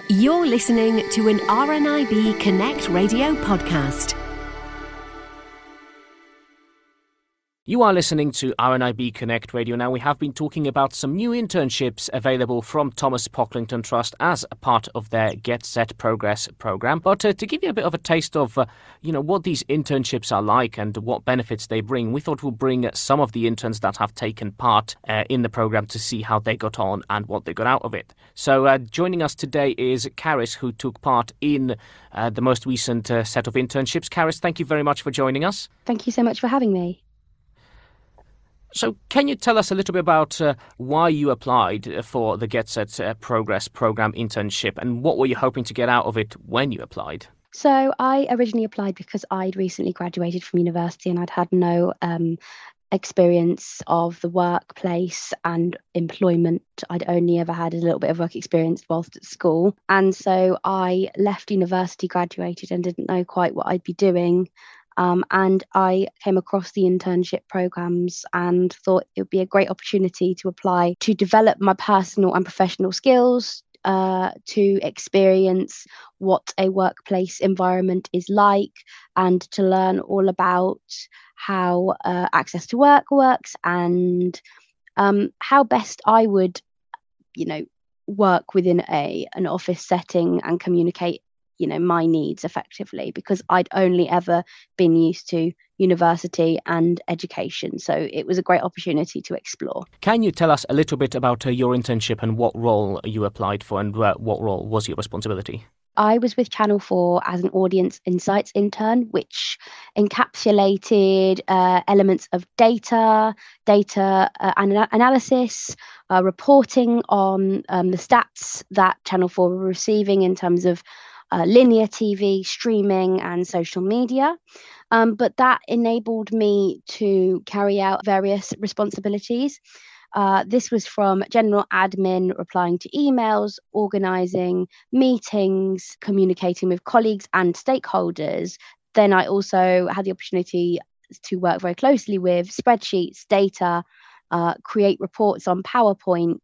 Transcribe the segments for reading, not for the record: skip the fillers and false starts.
You're listening to an RNIB Connect radio podcast. You are listening to RNIB Connect Radio. Now, we have been talking about some new internships available from Thomas Pocklington Trust as a part of their Get Set Progress program. But to give you a bit of a taste of, what these internships are like and what benefits they bring, we thought we'll bring some of the interns that have taken part in the program to see how they got on and what they got out of it. So joining us today is Karis, who took part in the most recent set of internships. Karis, thank you very much for joining us. Thank you so much for having me. So can you tell us a little bit about why you applied for the Get Set Progress program internship and what were you hoping to get out of it when you applied? So I originally applied because I'd recently graduated from university and I'd had no experience of the workplace and employment. I'd only ever had a little bit of work experience whilst at school. And so I left university, graduated and didn't know quite what I'd be doing. And I came across the internship programs and thought it would be a great opportunity to apply to develop my personal and professional skills, to experience what a workplace environment is like and to learn all about how access to work works and how best I would, work within an office setting and communicate my needs effectively, because I'd only ever been used to university and education. So it was a great opportunity to explore. Can you tell us a little bit about your internship and what role you applied for and what role was your responsibility? I was with Channel 4 as an audience insights intern, which encapsulated elements of data analysis, reporting on the stats that Channel 4 were receiving in terms of linear TV, streaming and social media. But that enabled me to carry out various responsibilities. This was from general admin, replying to emails, organising meetings, communicating with colleagues and stakeholders. Then I also had the opportunity to work very closely with spreadsheets, data, create reports on PowerPoint.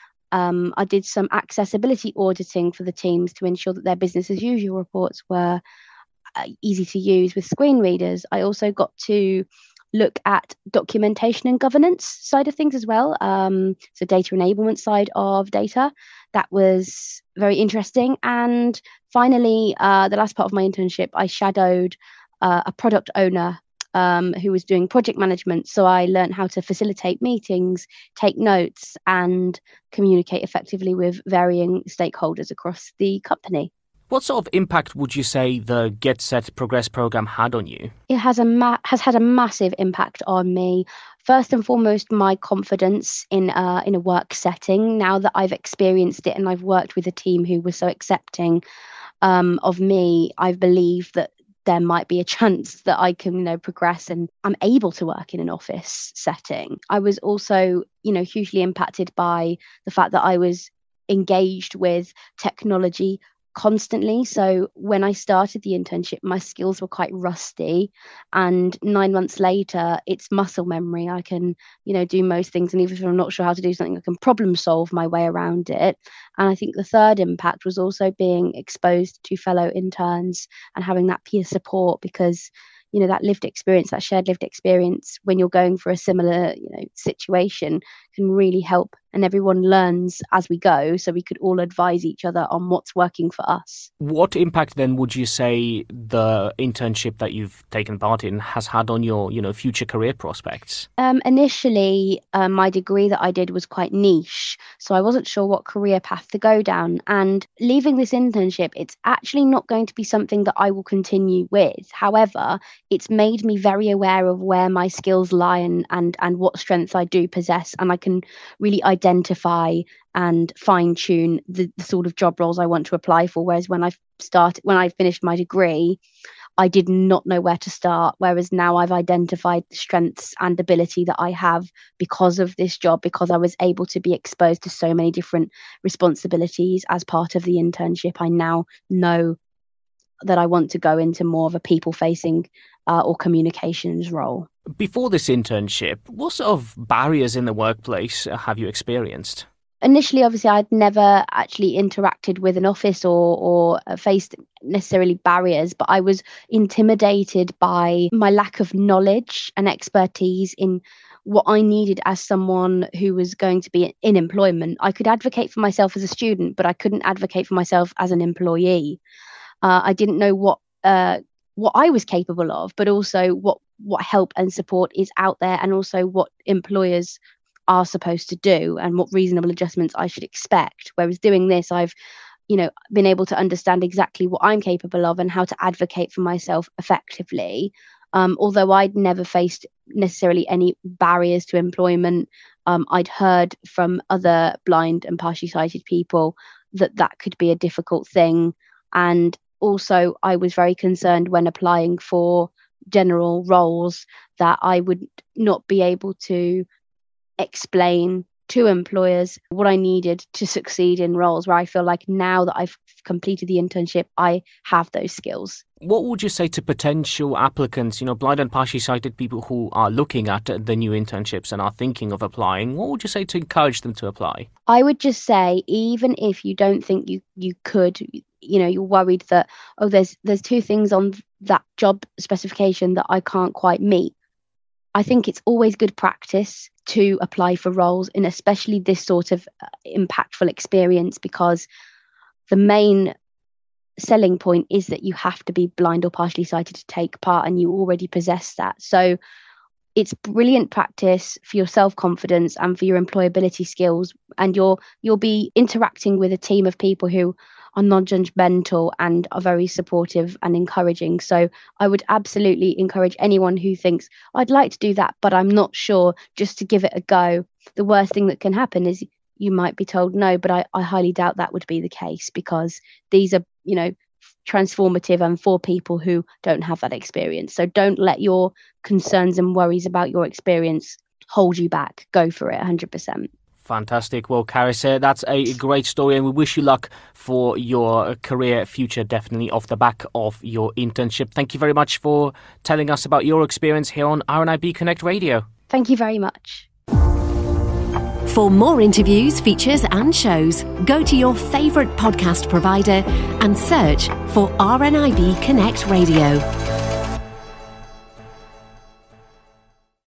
I did some accessibility auditing for the teams to ensure that their business as usual reports were easy to use with screen readers. I also got to look at documentation and governance side of things as well. So data enablement side of data. That was very interesting. And finally, the last part of my internship, I shadowed a product owner who was doing project management. So I learned how to facilitate meetings, take notes, and communicate effectively with varying stakeholders across the company. What sort of impact would you say the Get Set Progress program had on you? It has had a massive impact on me. First and foremost, my confidence in a work setting. Now that I've experienced it and I've worked with a team who was so accepting of me, I believe that there might be a chance that I can, progress and I'm able to work in an office setting. I was also, hugely impacted by the fact that I was engaged with technology constantly. So when I started the internship, my skills were quite rusty, and 9 months later, it's muscle memory. I can, do most things, and even if I'm not sure how to do something, I can problem solve my way around it. And I think the third impact was also being exposed to fellow interns and having that peer support, because that lived experience, that shared lived experience when you're going for a similar, situation can really help, and everyone learns as we go, so we could all advise each other on what's working for us. What impact then would you say the internship that you've taken part in has had on your, future career prospects? Initially, my degree that I did was quite niche, so I wasn't sure what career path to go down. And leaving this internship, it's actually not going to be something that I will continue with. However, it's made me very aware of where my skills lie and what strengths I do possess, and I can really identify and fine tune the sort of job roles I want to apply for. Whereas when I finished my degree, I did not know where to start. Whereas now I've identified the strengths and ability that I have because of this job, because I was able to be exposed to so many different responsibilities as part of the internship. I now know that I want to go into more of a people-facing or communications role. Before this internship, what sort of barriers in the workplace have you experienced? Initially, obviously, I'd never actually interacted with an office or faced necessarily barriers, but I was intimidated by my lack of knowledge and expertise in what I needed as someone who was going to be in employment. I could advocate for myself as a student, but I couldn't advocate for myself as an employee. I didn't know what I was capable of, but also what help and support is out there, and also what employers are supposed to do and what reasonable adjustments I should expect. Whereas doing this, I've been able to understand exactly what I'm capable of and how to advocate for myself effectively. Although I'd never faced necessarily any barriers to employment, I'd heard from other blind and partially sighted people that could be a difficult thing. And also, I was very concerned when applying for general roles that I would not be able to explain to employers what I needed to succeed in roles, where I feel like now that I've completed the internship, I have those skills. What would you say to potential applicants, blind and partially sighted people who are looking at the new internships and are thinking of applying? What would you say to encourage them to apply? I would just say, even if you don't think you could, you're worried that, there's two things on that job specification that I can't quite meet. I think it's always good practice to apply for roles, and especially this sort of impactful experience, because the main selling point is that you have to be blind or partially sighted to take part, and you already possess that. So it's brilliant practice for your self-confidence and for your employability skills, and you'll be interacting with a team of people who are non-judgmental and are very supportive and encouraging. So I would absolutely encourage anyone who thinks, I'd like to do that, but I'm not sure, just to give it a go. The worst thing that can happen is you might be told no, but I highly doubt that would be the case, because these are, transformative and for people who don't have that experience. So don't let your concerns and worries about your experience hold you back. Go for it 100%. Fantastic. Well, Caris, that's a great story, and we wish you luck for your career future, definitely off the back of your internship. Thank you very much for telling us about your experience here on RNIB Connect Radio. Thank you very much. For more interviews, features and shows, go to your favourite podcast provider and search for RNIB Connect Radio.